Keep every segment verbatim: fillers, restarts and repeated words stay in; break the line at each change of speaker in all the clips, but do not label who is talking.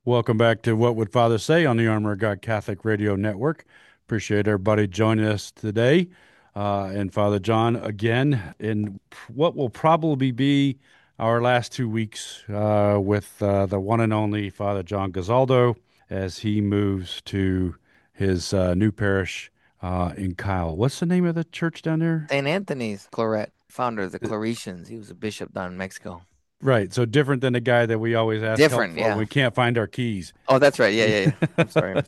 Welcome back to What Would Father Say on the Armor of God Catholic Radio Network. Appreciate everybody joining us today. Uh, and Father John, again, in what will probably be our last two weeks uh, with uh, the one and only Father John Gazaldo as he moves to his uh, new parish uh, in Kyle. What's the name of the church down there?
Saint Anthony's Claret, founder of the Claretians. He was a bishop down in Mexico.
Right. So different than the guy that we always ask help
Different,
for when
yeah.
we can't find our keys.
Oh, that's right. Yeah, yeah, yeah. I'm sorry.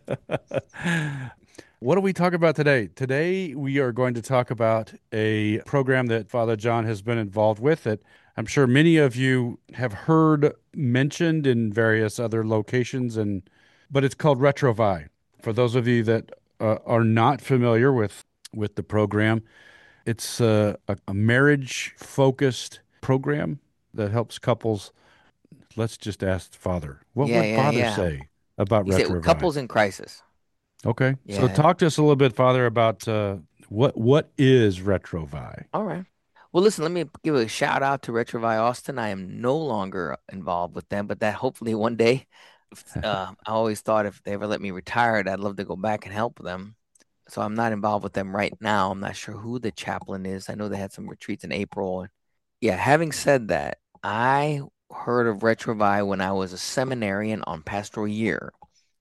What are we talking about today? Today, we are going to talk about a program that Father John has been involved with that I'm sure many of you have heard mentioned in various other locations, and but it's called Retrovi. For those of you that uh, are not familiar with with the program, it's uh, a, a marriage focused program that helps couples. Let's just ask Father. What
Yeah,
would
yeah,
Father
yeah.
say about
He said
Retrovi?
couples in crisis.
Okay. So
Yeah.
talk to us a little bit, Father, about uh, what what is Retrovi?
All right. Well, listen, let me give a shout out to Retrovi Austin. I am no longer involved with them, but that hopefully one day, if, uh, I always thought if they ever let me retire, I'd love to go back and help them. So I'm not involved with them right now. I'm not sure who the chaplain is. I know they had some retreats in April. Yeah, having said that, I heard of Retrovi when I was a seminarian on pastoral year.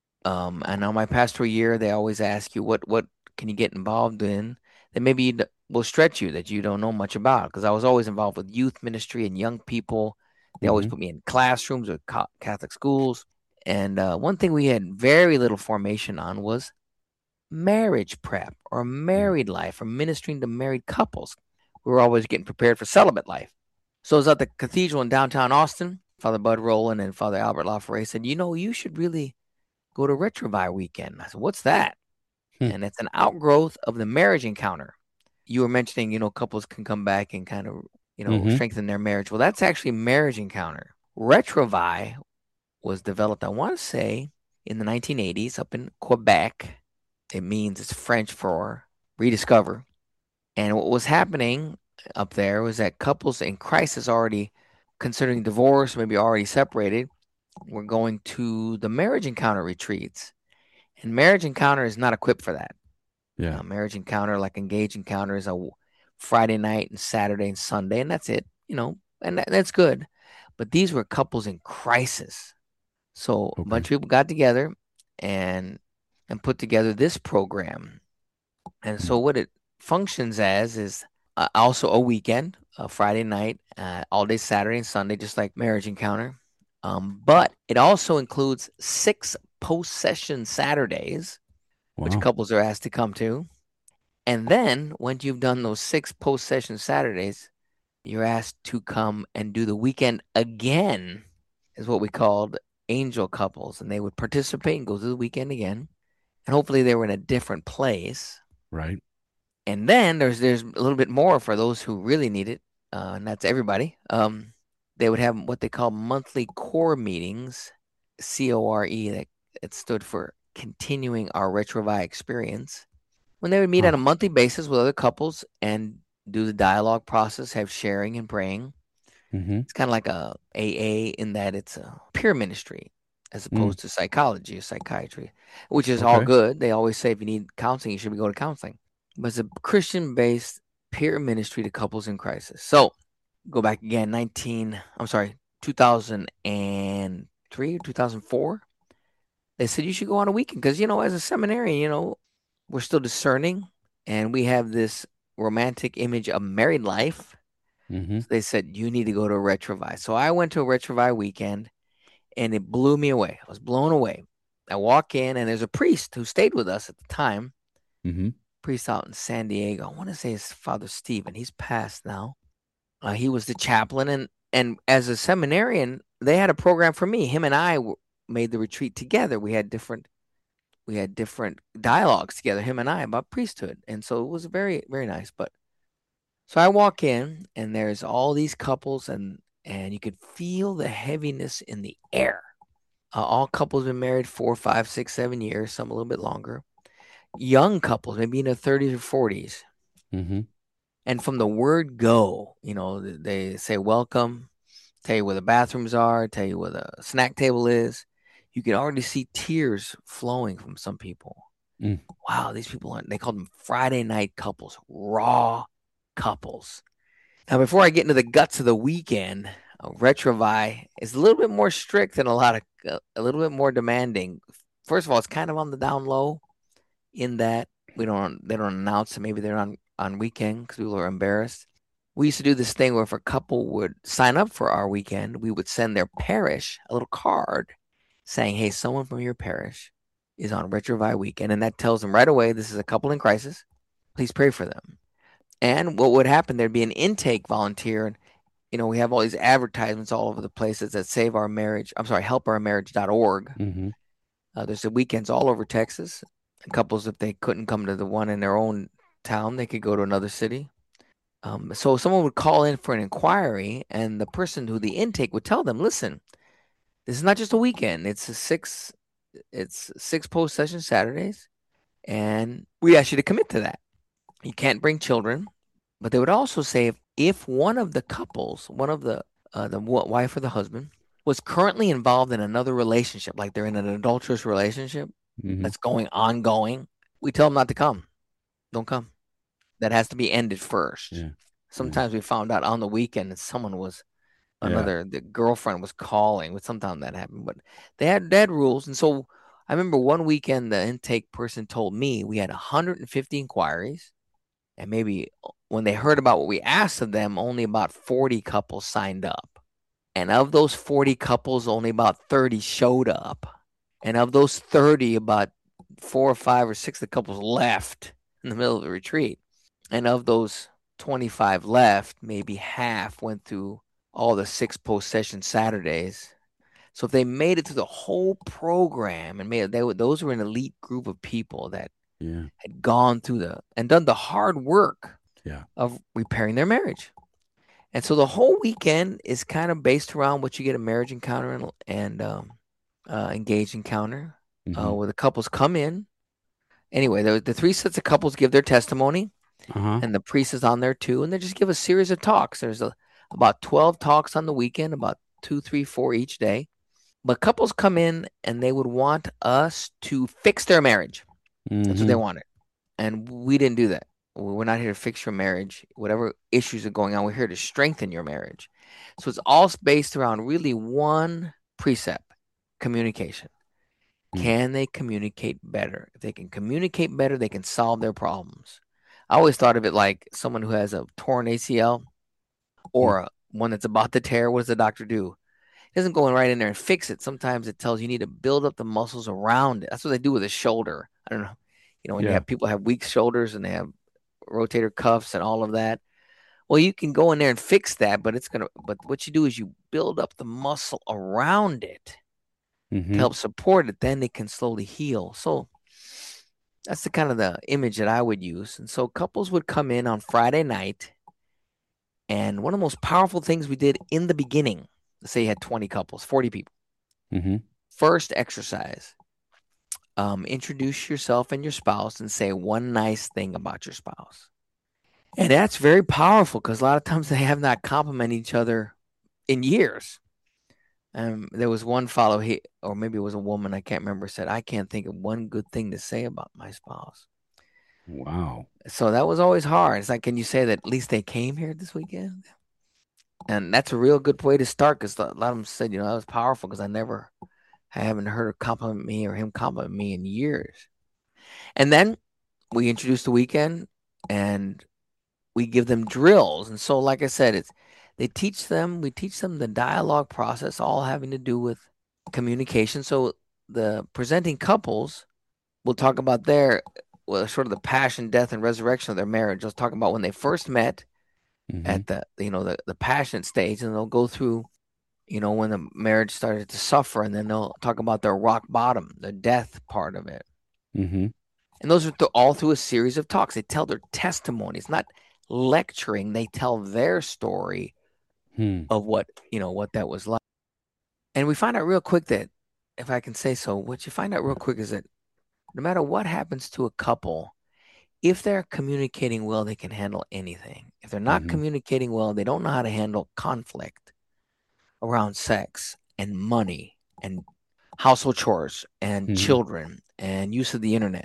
Um, and on my pastoral year, they always ask you what what can you get involved in that maybe you d- will stretch you that you don't know much about. Because I was always involved with youth ministry and young people. They always
Hmm.
put me in classrooms or ca- Catholic schools. And uh, one thing we had very little formation on was marriage prep or married life or ministering to married couples. We were always getting prepared for celibate life. So I was at the cathedral in downtown Austin. Father Bud Rowland and Father Albert LaFerre said, you know, you should really go to Retrovi weekend. I said, what's that?
Hmm.
And it's an outgrowth of the marriage encounter. You were mentioning, you know, couples can come back and kind of, you know,
Hmm.
strengthen their marriage. Well, that's actually marriage encounter. Retrovi was developed, I want to say, in the nineteen eighties up in Quebec. It means it's French for rediscover. And what was happening up there was that couples in crisis already considering divorce, maybe already separated, were going to the marriage encounter retreats. And marriage encounter is not equipped for that.
Yeah.
Uh, marriage encounter, like engage encounter, is a Friday night and Saturday and Sunday, and that's it, you know, and that, that's good. But these were couples in crisis. So a
Okay.
bunch of people got together and and put together this program. And
Mm.
so what it functions as is uh, also a weekend, a Friday night, uh, all day Saturday and Sunday, just like Marriage Encounter. Um, but it also includes six post-session Saturdays, which
Wow.
couples are asked to come to. And then once you've done those six post-session Saturdays, you're asked to come and do the weekend again, is what we called angel couples. And they would participate and go through the weekend again. And hopefully they were in a different place.
Right.
And then there's there's a little bit more for those who really need it, uh, and that's everybody. Um, they would have what they call monthly core meetings, C O R E, that it stood for continuing our Retrovi experience. When they would meet
Huh.
on a monthly basis with other couples and do the dialogue process, have sharing and praying.
Hmm.
It's kind of like a AA in that it's a peer ministry as
Mm.
opposed to psychology or psychiatry, which is all
Okay.
good. They always say if you need counseling, you should be going to counseling. But it's a Christian based peer ministry to couples in crisis. So go back again, nineteen, I'm sorry, two thousand three or two thousand four. They said you should go on a weekend because, you know, as a seminarian, you know, we're still discerning and we have this romantic image of married life.
Hmm.
So they said, you need to go to a Retrovi. So I went to a Retrovi weekend and it blew me away. I was blown away. I walk in and there's a priest who stayed with us at the time,
Hmm.
priest out in San Diego. I want to say his Father Stephen. He's passed now. Uh, he was the chaplain, and and as a seminarian, they had a program for me. Him and I w- made the retreat together. We had different we had different dialogues together, him and I, about priesthood, and so it was very very nice. But so I walk in, and there's all these couples, and and you could feel the heaviness in the air. Uh, all couples been married four, five, six, seven years, some a little bit longer. Young couples, maybe in their thirties or forties.
Hmm.
And from the word go, you know, they say welcome, tell you where the bathrooms are, tell you where the snack table is. you could already see tears flowing from some people.
Mm.
Wow, these people are, they called them Friday night couples, raw couples. Now, before I get into the guts of the weekend, uh, Retrovi is a little bit more strict than a lot of, uh, a little bit more demanding. First of all, it's kind of on the down low in that we don't, they don't announce that maybe they're on, on weekend because people are embarrassed. We used to do this thing where if a couple would sign up for our weekend, we would send their parish a little card saying, hey, someone from your parish is on Retrovi weekend. And that tells them right away, this is a couple in crisis. Please pray for them. And what would happen, there'd be an intake volunteer. And, you know, we have all these advertisements all over the places that save our marriage. I'm sorry, help our marriage dot org.
Mm-hmm.
Uh, there's the weekends all over Texas. And couples, if they couldn't come to the one in their own town, they could go to another city. Um, so someone would call in for an inquiry, and the person who the intake would tell them, listen, this is not just a weekend. It's a six, it's six post session Saturdays, and we ask you to commit to that. You can't bring children, but they would also say if, if one of the couples, one of the uh, the wife or the husband, was currently involved in another relationship, like they're in an adulterous relationship
Mm-hmm.
that's going ongoing, we tell them not to come. Don't come. That has to be ended first.
Yeah. Yeah.
Sometimes we found out on the weekend that someone was
Yeah.
another the girlfriend was calling. But sometimes that happened, but they had they had rules, and so I remember one weekend the intake person told me we had one hundred fifty inquiries, and maybe when they heard about what we asked of them, only about forty couples signed up, and of those forty couples, only about thirty showed up, and of those thirty, about four or five or six of the couples left in the middle of the retreat, and of those twenty-five left, maybe half went through all the six post session Saturdays. So if they made it through the whole program and made it, they, those were an elite group of people that
Yeah.
had gone through the and done the hard work
Yeah.
of repairing their marriage. And so the whole weekend is kind of based around what you get a marriage encounter and, and um, uh, engaged encounter, uh,
Mm-hmm.
where the couples come in. Anyway, the, the three sets of couples give their testimony,
Uh-huh.
and the priest is on there too, and they just give a series of talks. There's a, about twelve talks on the weekend, about two, three, four each day. But couples come in and they would want us to fix their marriage. That's what they
Mm-hmm.
wanted. And we didn't do that. We're not here to fix your marriage. Whatever issues are going on, we're here to strengthen your marriage. So it's all based around really one precept: communication.
Mm.
Can they communicate better? If they can communicate better, they can solve their problems. I always thought of it like someone who has a torn A C L
Mm.
or a, one that's about to tear. What does the doctor do? He doesn't go in right in there and fix it. Sometimes it tells you need to build up the muscles around it. That's what they do with a shoulder. I don't know. You know, when you
Yeah.
have people have weak shoulders and they have rotator cuffs and all of that. Well, you can go in there and fix that, but it's gonna. But what you do is you build up the muscle around it to
Mm-hmm.
help support it. Then it can slowly heal. So that's the kind of the image that I would use. And so couples would come in on Friday night, and one of the most powerful things we did in the beginning. Let's say you had twenty couples, forty people.
Mm-hmm.
First exercise: um, introduce yourself and your spouse, and say one nice thing about your spouse. And that's very powerful because a lot of times they have not complimented each other in years. Um, there was one follow he, or maybe it was a woman, I can't remember, said, I can't think of one good thing to say about my spouse.
Wow.
So that was always hard. It's like, can you say that at least they came here this weekend? And that's a real good way to start because a lot of them said, you know, that was powerful because I never, I haven't heard her compliment me or him compliment me in years. And then we introduce the weekend and we give them drills. And so, like I said, it's they teach them, we teach them the dialogue process, all having to do with communication. So the presenting couples will talk about their well, sort of the passion, death, and resurrection of their marriage. They'll talk about when they first met
Mm-hmm.
at the you know the, the passionate stage, and they'll go through, you know, when the marriage started to suffer, and then they'll talk about their rock bottom, the death part of it.
Mm-hmm.
And those are th- all through a series of talks. They tell their testimonies, not lecturing. They tell their story
Hmm.
of what, you know, what that was like. And we find out real quick that, if I can say so, what you find out real quick is that no matter what happens to a couple, if they're communicating well, they can handle anything. If they're not
Mm-hmm.
communicating well, they don't know how to handle conflict around sex and money and household chores and
Hmm.
children and use of the internet,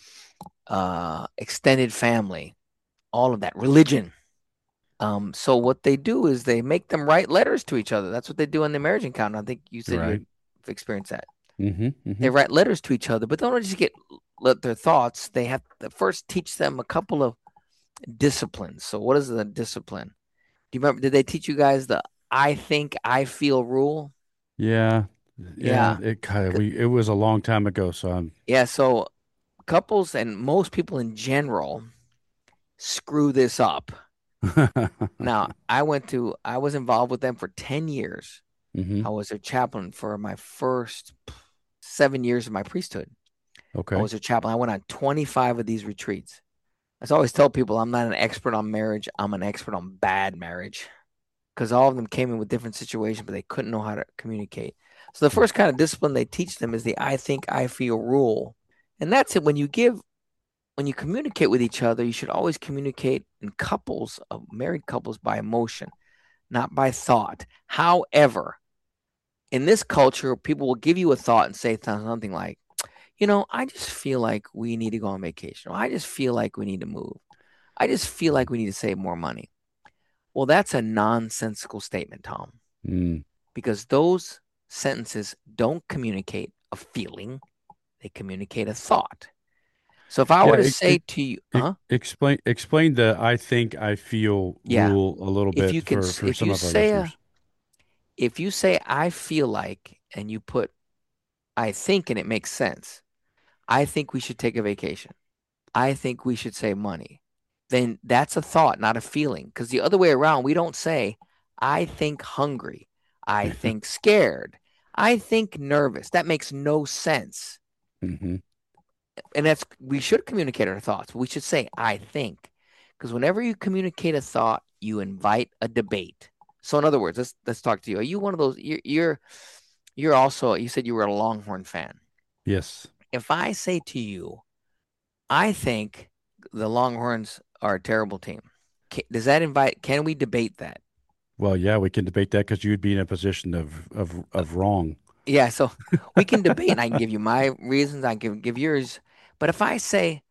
uh, extended family, all of that, religion. Um, so what they do is they make them write letters to each other. That's what they do in the marriage encounter. I think you said you
Right.
had experienced that.
Hmm. Hmm.
They write letters to each other, but they don't just get let their thoughts. They have to first teach them a couple of disciplines. So what is the discipline? Do you remember? Did they teach you guys the I think I feel rule?
Yeah. Yeah.
Yeah,
It kind of, we, it was a long time ago. So I'm,
yeah. So couples and most people in general screw this up. Now, I went to, I was involved with them for ten years.
hmm.
I was their chaplain for my first seven years of my priesthood. I
Okay.
was their chaplain. I went on twenty-five of these retreats. I always tell people I'm not an expert on marriage. I'm an expert on bad marriage because all of them came in with different situations, but they couldn't know how to communicate. So the first kind of discipline they teach them is the I think I feel rule. And that's it. When you give, when you communicate with each other, you should always communicate in couples, of married couples, by emotion, not by thought. However, in this culture, people will give you a thought and say something like, you know, I just feel like we need to go on vacation. Or I just feel like we need to move. I just feel like we need to save more money. Well, that's a nonsensical statement, Tom,
Mm.
because those sentences don't communicate a feeling, they communicate a thought. So if I
Yeah.
were to
It, it,
say to you,
it,
huh?
explain, explain the I think I feel
Yeah,
rule a little
if you
bit
can,
for, for
if
some
you
of our
say a,
listeners.
if you say I feel like, and you put I think, and it makes sense. I think we should take a vacation. I think we should save money. Then that's a thought, not a feeling. Because the other way around, we don't say, I think hungry. I think scared. I think nervous. That makes no sense.
Hmm.
And that's, we should communicate our thoughts. We should say, I think. Because whenever you communicate a thought, you invite a debate. So in other words, let's let's talk to you. Are you one of those? You're you're you're also. You said you were a Longhorn fan.
Yes.
If I say to you, I think the Longhorns are a terrible team. Does that invite? Can we debate that?
Well, yeah, we can debate that because you'd be in a position of, of,
Uh,
of wrong.
yeah, so we can debate, and I can give you my reasons. I can give yours. But if I say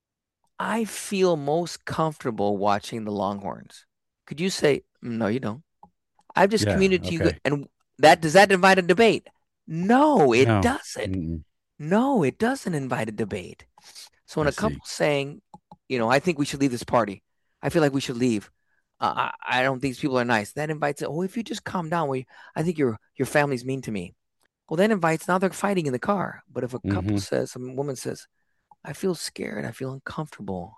I feel most comfortable watching the Longhorns, could you say no? You don't. I've just
Yeah.
communicated to you,
Okay.
and that does that invite a debate? No, it
No.
doesn't.
Mm-mm.
No, it doesn't invite a debate. So when
I
a
see.
couple's saying, you know, I think we should leave this party. I feel like we should leave. Uh, I, I don't think these people are nice. That invites, oh, if you just calm down, we, I think your your family's mean to me. Well, that invites, now they're fighting in the car. But if a couple
Hmm.
says, a woman says, I feel scared, I feel uncomfortable,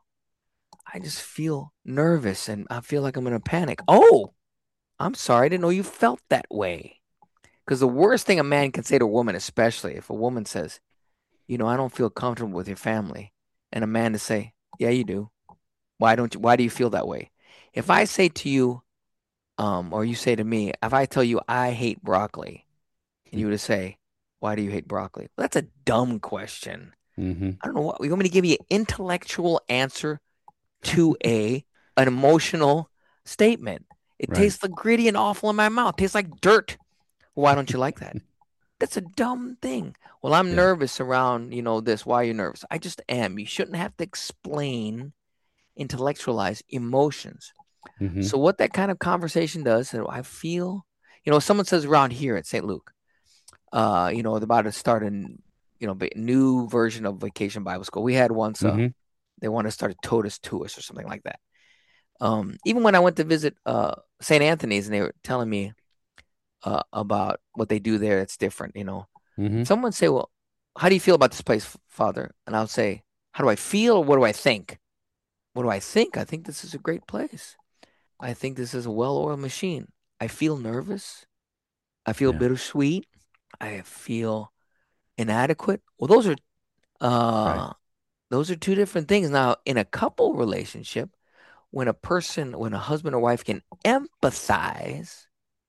I just feel nervous, and I feel like I'm in a panic. Oh, I'm sorry, I didn't know you felt that way. Because the worst thing a man can say to a woman, especially if a woman says, you know, I don't feel comfortable with your family, and a man to say, yeah, you do. Why don't you, why do you feel that way? If I say to you, um, or you say to me, if I tell you I hate broccoli, and you were to say, why do you hate broccoli? Well, that's a dumb question.
Hmm.
I don't know what you want me to give you an intellectual answer to a an emotional statement. It
Right.
tastes like gritty and awful in my mouth. It tastes like dirt. Why don't you like that? That's a dumb thing. Well, I'm
Yeah.
nervous around, you know, this. Why are you nervous? I just am. You shouldn't have to explain, intellectualize emotions.
Hmm.
So what that kind of conversation does, is I feel, you know, someone says around here at Saint Luke, uh, you know, they're about to start a, you know, new version of Vacation Bible School. We had once, uh,
Hmm.
they want to start a Totus Tuus or something like that. Um, even when I went to visit uh Saint Anthony's, and they were telling me uh, about what they do there, it's different, you know.
Hmm.
Someone say, well, how do you feel about this place, Father? And I'll say, how do I feel, or what do I think? What do I think? I think this is a great place. I think this is a well-oiled machine. I feel nervous. I feel
Yeah.
bittersweet. I feel inadequate. Well, those are
Right.
uh those are two different things. Now, in a couple relationship, when a person, when a husband or wife can empathize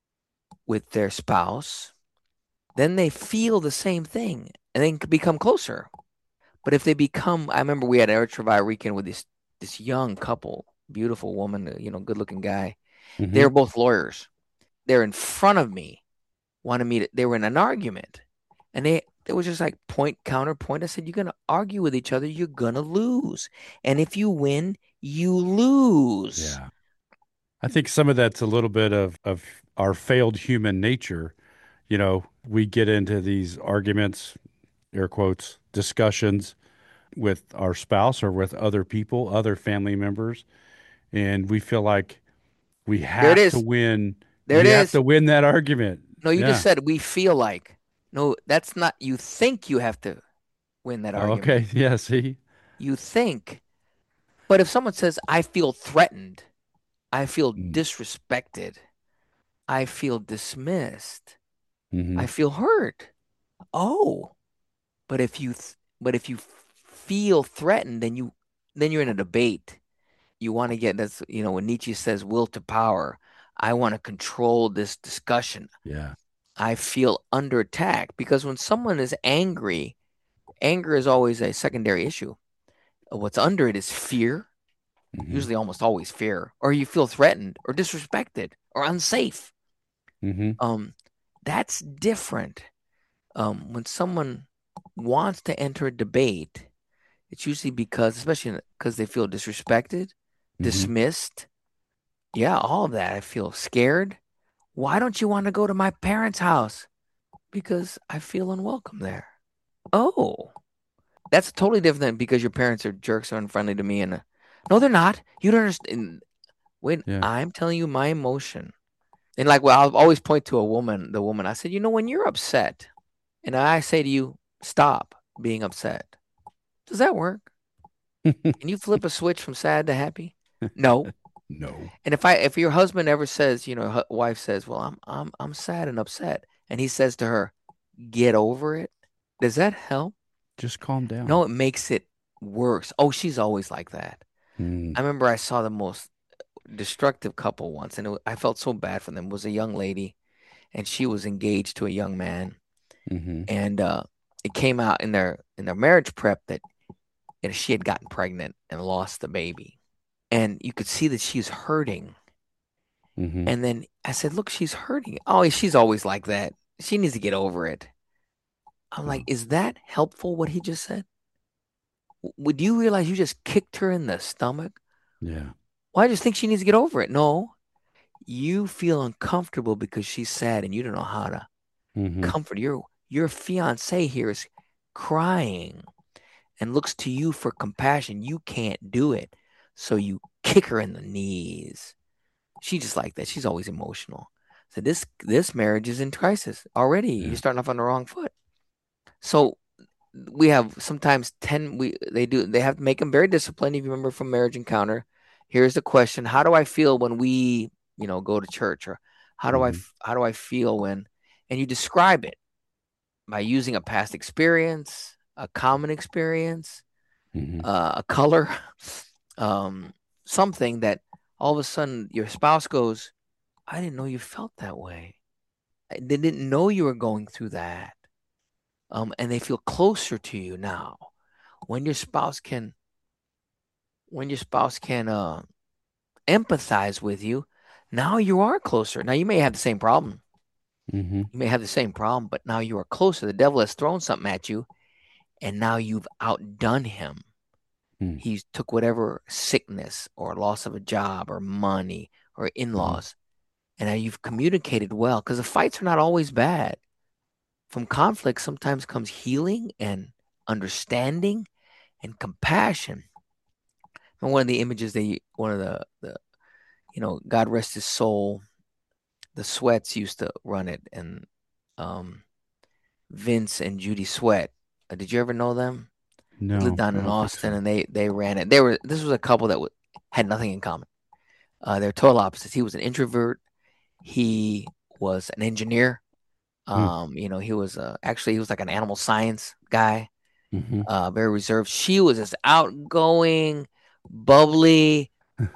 with their spouse, then they feel the same thing and then become closer. But if they become, I remember we had Eric Travai weekend with this this young couple, beautiful woman, you know, good looking guy. They
Hmm.
were both lawyers. They're in front of me, wanted me to, they were in an argument. And they they was just like point counterpoint. I said, you're gonna argue with each other, you're gonna lose. And if you win, you lose.
Yeah. I think some of that's a little bit of, of our failed human nature. You know, we get into these arguments, air quotes, discussions with our spouse or with other people, other family members, and we feel like we
There it
have to
is.
win.
There it
We have
is.
to win that argument.
No, you just
Yeah.
said we feel like. No, that's not, you think you have to win that
Oh,
argument.
okay. Yeah. See.
You think. But if someone says, I feel threatened, I feel
Mm-hmm.
disrespected, I feel dismissed,
Mm-hmm.
I feel hurt. Oh, but if you th- but if you feel threatened, then you then you're in a debate. You want to get, that's, you know, when Nietzsche says will to power. I want to control this discussion.
Yeah.
I feel under attack because when someone is angry, anger is always a secondary issue. What's under it is fear,
Mm-hmm.
usually almost always fear, or you feel threatened or disrespected or unsafe.
Mm-hmm.
Um, that's different. Um, when someone wants to enter a debate, it's usually because, especially because they feel disrespected,
Mm-hmm.
dismissed. Yeah, all of that. I feel scared. Why don't you want to go to my parents' house? Because I feel unwelcome there. Oh, that's totally different than because your parents are jerks or unfriendly to me. And uh, no, they're not. You don't understand. When
Yeah.
I'm telling you my emotion, and like, well, I'll always point to a woman, the woman. I said, you know, when you're upset, and I say to you, stop being upset. Does that work? Can you flip a switch from sad to happy? No.
No.
And if I if your husband ever says, you know, wife says, "Well, I'm I'm I'm sad and upset," and he says to her, "Get over it," does that help?
Just calm down.
No, it makes it worse. Oh, she's always like that.
Mm.
I remember I saw the most destructive couple once, and it, wa- I felt so bad for them. It was a young lady, and she was engaged to a young man,
Mm-hmm.
and uh, it came out in their in their marriage prep that, you know, she had gotten pregnant and lost the baby, and you could see that she's hurting.
Mm-hmm.
And then I said, "Look, she's hurting. Oh, she's always like that. She needs to get over it." I'm like,
Wow.
"Is that helpful? What he just said? W- Would you realize you just kicked her in the stomach?
Yeah.
Well, I just think she needs to get over it." No, you feel uncomfortable because she's sad and you don't know how to
Mm-hmm.
comfort your your fiance here is crying and looks to you for compassion. You can't do it, so you kick her in the knees. She just like that. She's always emotional. So this this marriage is in crisis already. You're
Yeah.
starting off on the wrong foot. So we have sometimes ten. We they do they have to make them very disciplined. If you remember from Marriage Encounter, here's the question: how do I feel when we, you know, go to church, or how do I
Mm-hmm.
f- how do I feel when? And you describe it by using a past experience, a common experience,
Mm-hmm.
uh, a color, um, something that all of a sudden your spouse goes, "I didn't know you felt that way. They didn't know you were going through that." Um, and they feel closer to you now. When your spouse can, when your spouse can uh, empathize with you, now you are closer. Now you may have the same problem.
Mm-hmm.
You may have the same problem, but now you are closer. The devil has thrown something at you, and now you've outdone him.
Mm-hmm.
He took whatever sickness or loss of a job or money or
Mm-hmm.
in-laws, and now you've communicated well because the fights are not always bad. From conflict sometimes comes healing and understanding and compassion. And one of the images they, one of the, the, you know, God rest his soul, the Sweats used to run it, and um, Vince and Judy Sweat. Uh, did you ever know them? They lived
No,
down
I
in
don't think
Austin,
so.
and they they ran it. They were this was a couple that w- had nothing in common. Uh, they're total opposites. He was an introvert. He was an engineer.
Mm.
Um, you know, he was uh, actually he was like an animal science guy,
Mm-hmm.
uh, very reserved. She was this outgoing, bubbly,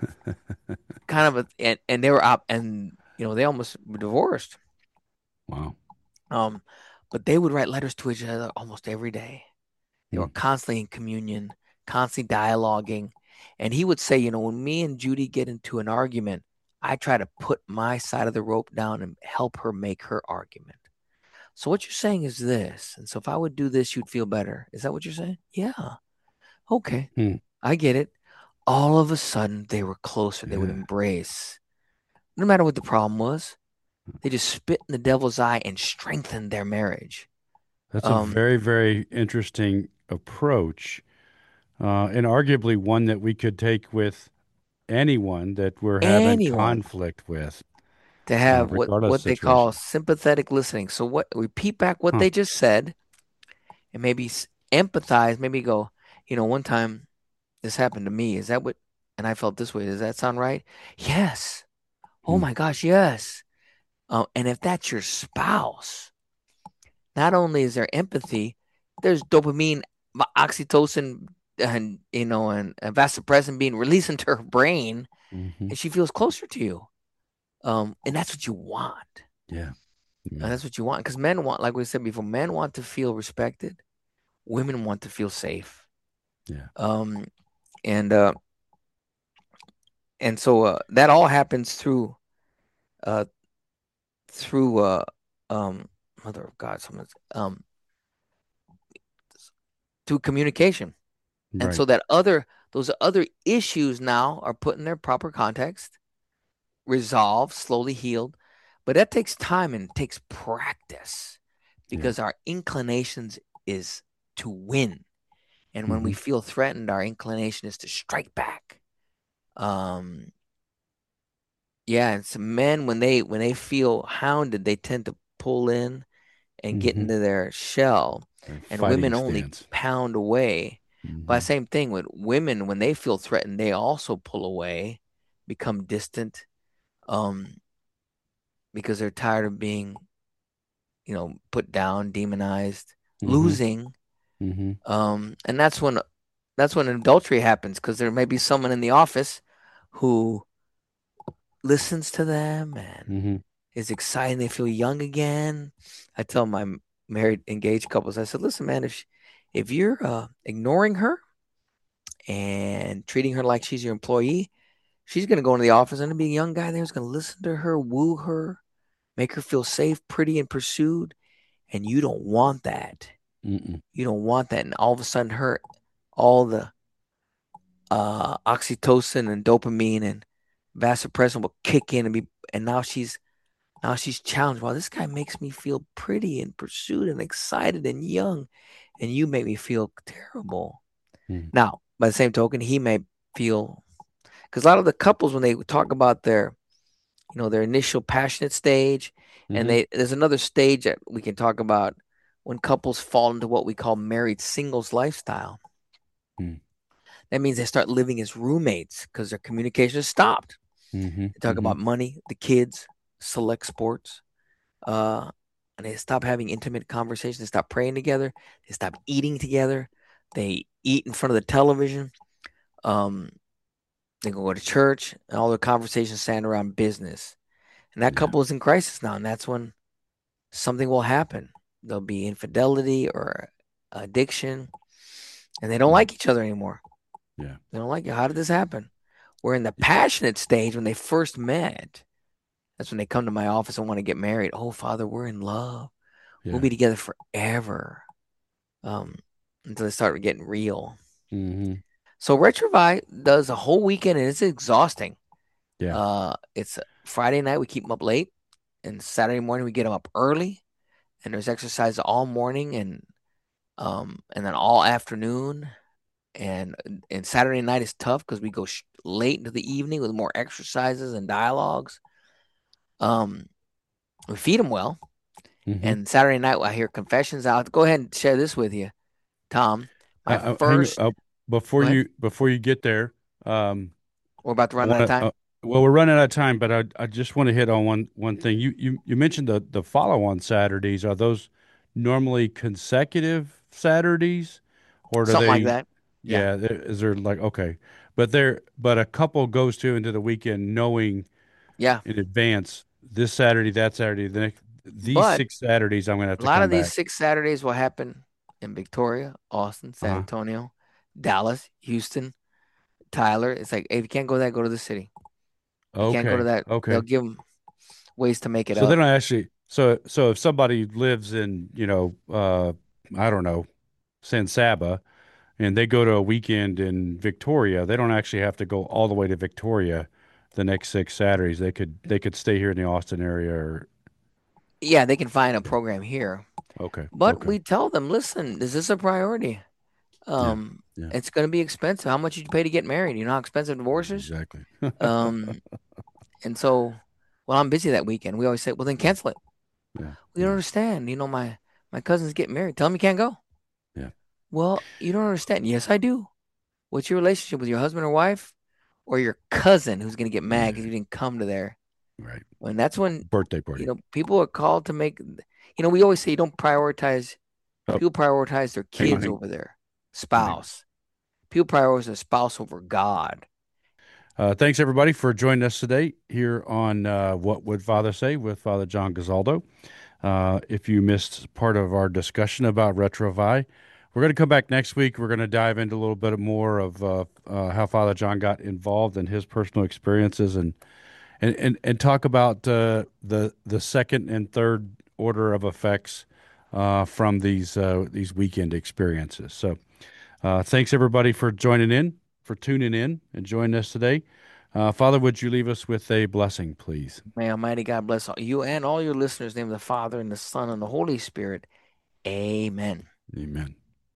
kind of a, and, and they were up, and you know they almost were divorced.
Wow.
Um, but they would write letters to each other almost every day. They were
Mm.
constantly in communion, constantly dialoguing. And he would say, you know, when me and Judy get into an argument, I try to put my side of the rope down and help her make her argument. So what you're saying is this. And so if I would do this, you'd feel better. Is that what you're saying? Yeah. Okay.
Hmm.
I get it. All of a sudden, they were closer. They would
Yeah.
embrace. No matter what the problem was, they just spit in the devil's eye and strengthened their marriage.
That's a
Um,
very, very interesting approach, uh, and arguably one that we could take with anyone that we're having
anyone
conflict with,
to
uh,
have what
regardless of
what they call
situation.
sympathetic listening. So what repeat back what
Huh.
they just said and maybe s- empathize, maybe go, you know, one time this happened to me. Is that what and I felt this way. Does that sound right? Yes. Oh
Hmm.
my gosh, yes. Uh, and if that's your spouse, not only is there empathy, there's dopamine, oxytocin, and you know, and, and vasopressin being released into her brain,
Hmm.
and she feels closer to you. Um, and that's what you want.
Yeah.
And
Yeah.
that's what you want because men want, like we said before, men want to feel respected. Women want to feel safe.
Yeah.
Um, and uh, and so uh, that all happens through uh through uh um mother of God, someone's um through communication. And
Right.
so that other those other issues now are put in their proper context, resolved, slowly healed. But that takes time and takes practice
Yeah.
because our inclinations is to win. And when we
Hmm.
feel threatened, our inclination is to strike back. Um yeah, and some men when they when they feel hounded, they tend to pull in and get
Hmm.
into their shell,
A
and
fighting
women only
stance.
pound away. But
Hmm.
same thing with women when they feel threatened, they also pull away, become distant, um, because they're tired of being, you know, put down, demonized,
Hmm.
losing.
Hmm.
Um, and that's when that's when adultery happens because there may be someone in the office who listens to them and
Hmm.
is excited. They feel young again. I tell my married engaged couples, I said, listen, man, if she, if you're uh, ignoring her and treating her like she's your employee, she's gonna go into the office and there'll be a young guy there who's gonna listen to her, woo her, make her feel safe, pretty, and pursued. And you don't want that.
Mm-mm.
You don't want that. And all of a sudden, her all the uh, oxytocin and dopamine and vasopressin will kick in and be. And now she's now she's challenged. Wow, this guy makes me feel pretty and pursued and excited and young, and you make me feel terrible.
Mm-hmm.
Now, by the same token, he may feel because a lot of the couples when they talk about their you know their initial passionate stage, and
Mm-hmm.
they there's another stage that we can talk about when couples fall into what we call married singles lifestyle. That means they start living as roommates because their communication has stopped.
Mm-hmm.
They talk
Mm-hmm.
about money, the kids, select sports, uh, and they stop having intimate conversations. They stop praying together. They stop eating together. They eat in front of the television. Um, they go to church, and all their conversations stand around business. And that
Yeah.
couple is in crisis now, and that's when something will happen. There'll be infidelity or addiction, and they don't
Mm.
like each other anymore.
Yeah.
They don't like it. How did this happen? We're in the passionate stage when they first met. That's when they come to my office and want to get married. Oh, Father, we're in love. We'll
Yeah.
be together forever. Um, until they start getting real.
Mm-hmm.
So Retrovi does a whole weekend and it's exhausting.
Yeah.
Uh, it's Friday night we keep them up late, and Saturday morning we get them up early, and there's exercise all morning and um and then all afternoon. And and Saturday night is tough because we go sh- late into the evening with more exercises and dialogues. Um, we feed them well,
Mm-hmm.
and Saturday night I hear confessions out. Go ahead and share this with you, Tom. My
Uh, uh, hang
first.
uh,
Go
before
ahead.
you before you get there. Um,
We're about to
I
run out
want
of
to.
time.
Uh, well, we're running out of time, but I I just want to hit on one one thing. You you you mentioned the the follow on Saturdays. Are those normally consecutive Saturdays, or do
Something like
they?
that. Yeah.
Yeah, there- is there like okay, but there but a couple goes to into the weekend knowing
Yeah.
in advance this Saturday, that Saturday, the next these
But
six Saturdays I'm gonna have
a
to
lot
come
of these
back.
six Saturdays will happen in Victoria, Austin, San
Uh-huh.
Antonio, Dallas, Houston, Tyler. It's like, hey, if you can't go to that, go to the city. You can't go to
Okay.
that. They'll
Okay.
give them ways to make it
So they
up.
don't actually. So so if somebody lives in, you know, uh, I don't know, San Saba, and they go to a weekend in Victoria, they don't actually have to go all the way to Victoria the next six Saturdays. They could they could stay here in the Austin area or
Yeah, they can find a
okay.
program here,
Okay.
but
Okay.
we tell them, listen, is this a priority?
Yeah.
Um,
Yeah.
it's going to be expensive. How much did you pay to get married? You know how expensive divorce is?
Exactly.
Um, and so, well, I'm busy that weekend. We always say, well, then
Yeah.
cancel it.
Yeah.
We don't
Yeah.
understand. You know, my my cousin's getting married. Tell him you can't go.
Yeah.
Well, you don't understand. Yes, I do. What's your relationship with your husband or wife or your cousin who's going to get mad because
Yeah.
you didn't come to their
Right.
when that's when,
Birthday
you
party.
know, people are called to make, you know, we always say you don't prioritize,
Oh,
people prioritize their
hang on.
kids
Hang,
over their
hang on.
spouse. People prioritize their spouse over God.
Uh, thanks everybody for joining us today here on uh, What Would Father Say with Father John Gazaldo. Uh, if you missed part of our discussion about Retrovi, we're going to come back next week. We're going to dive into a little bit more of uh, uh, how Father John got involved and his personal experiences, and and and, and talk about uh, the the second and third order of effects uh, from these uh, these weekend experiences. So, uh, thanks everybody for joining in, for tuning in, and joining us today. Uh, Father, would you leave us with a blessing, please?
May Almighty God bless all you and all your listeners. In the name of the Father and the Son and the Holy Spirit. Amen.
Amen.